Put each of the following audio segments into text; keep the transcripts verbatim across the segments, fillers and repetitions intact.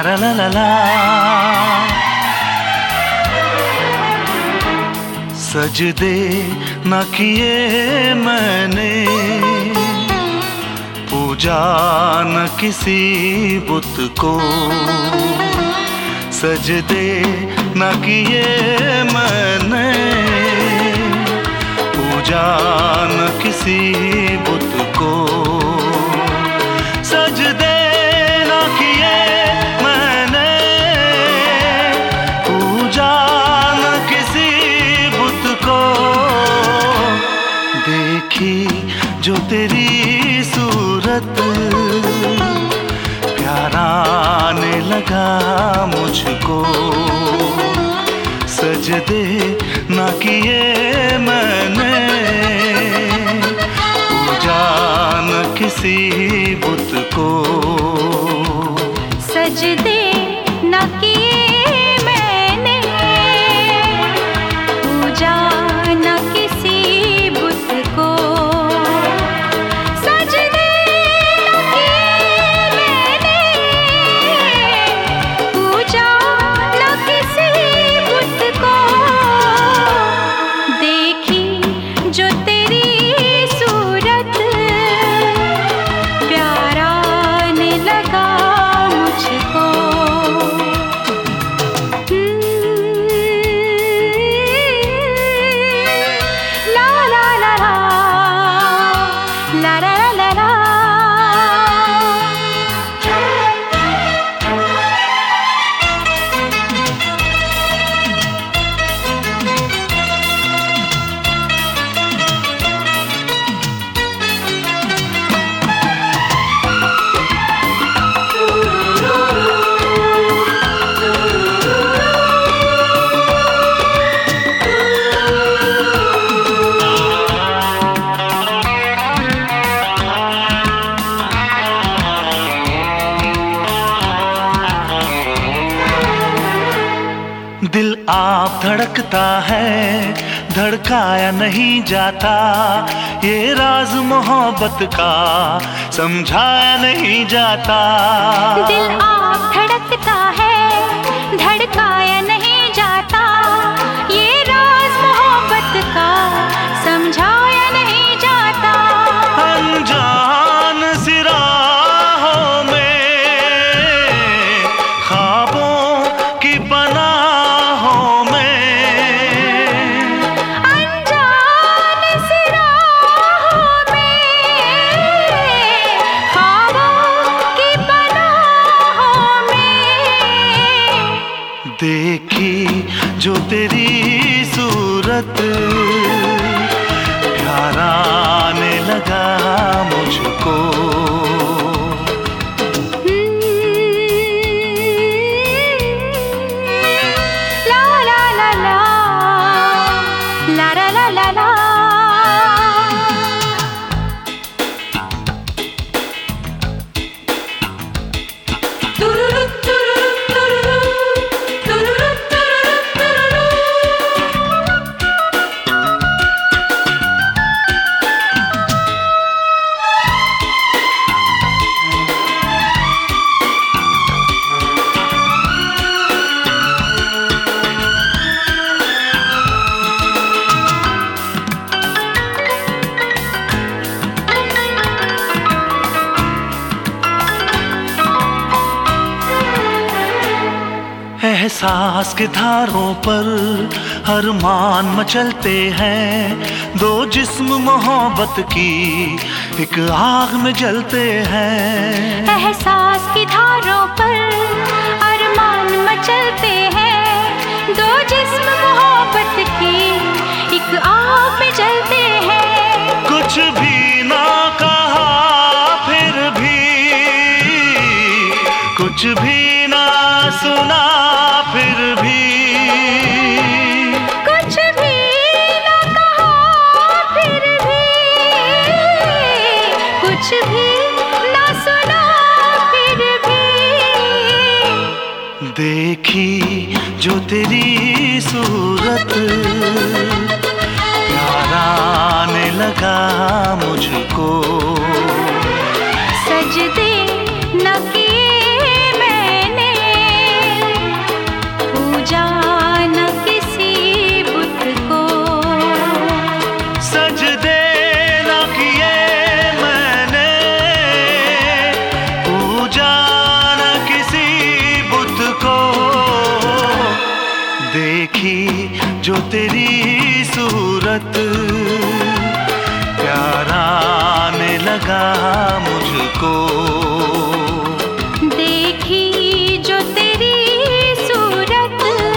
ला ला ला ला। सजदे न किए मैंने, पूजा न किसी बुत को। सजदे न किए मैंने, पूजा न किसी बुत को। सजदे न किए मैंने, पूजा न किसी बुत को। देखी जो तेरी सूरत, प्यारा आने लगा मुझको। सजदे न किए मैंने, पूजा न किसी बुत को। सजदे न किए मैंने, पूजा न किसी बुत को। सजदे न किए मैंने, पूजा न किसी बुत को। देखी जो तेरी सूरत, प्यारा आने लगा मुझको। ला ला ला ला, ला ला ला ला। दिल आप धड़कता है, धड़काया नहीं जाता। ये राज मोहब्बत का समझाया नहीं जाता। दिल आप धड़कता है, धड़काया नहीं जाता। ये राज मोहब्बत का समझाया नहीं जाता। अनजान सी राहों में, ख्वाबों की पनाहों में। अनजान सी राहों में, ख्वाबों की पनाहों में। देखी जो तेरी सूरत, प्यारा आने लगा मुझको। ला ला ला ला, ला ला ला ला ला। एहसास के धारों पर हर मान मचलते हैं। दो जिस्म मोहब्बत की एक आग में जलते हैं। एहसास की धारों पर अरमान मचलते हैं। दो जिस्म मोहब्बत की एक आग में जलते हैं। कुछ भी ना कहा फिर भी, कुछ भी ना सुना फिर भी। कुछ भी ना कहा फिर भी, कुछ भी ना सुना फिर भी। देखी जो तेरी सूरत, प्यारा आने लगा मुझको। सजदे न किए मैंने, सजदे ना किए मैंने, पूजा न किसी बुत को, देखी जो तेरी सूरत प्यार आने लगा मुझको। देखी जो तेरी सूरत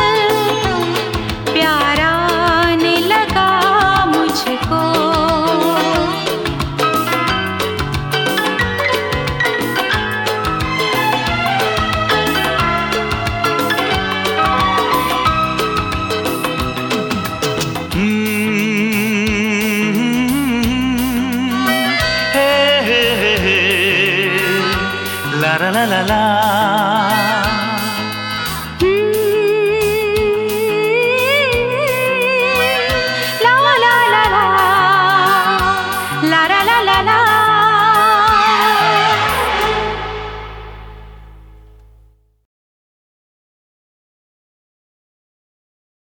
प्यार आने लगा मुझको। La la la la la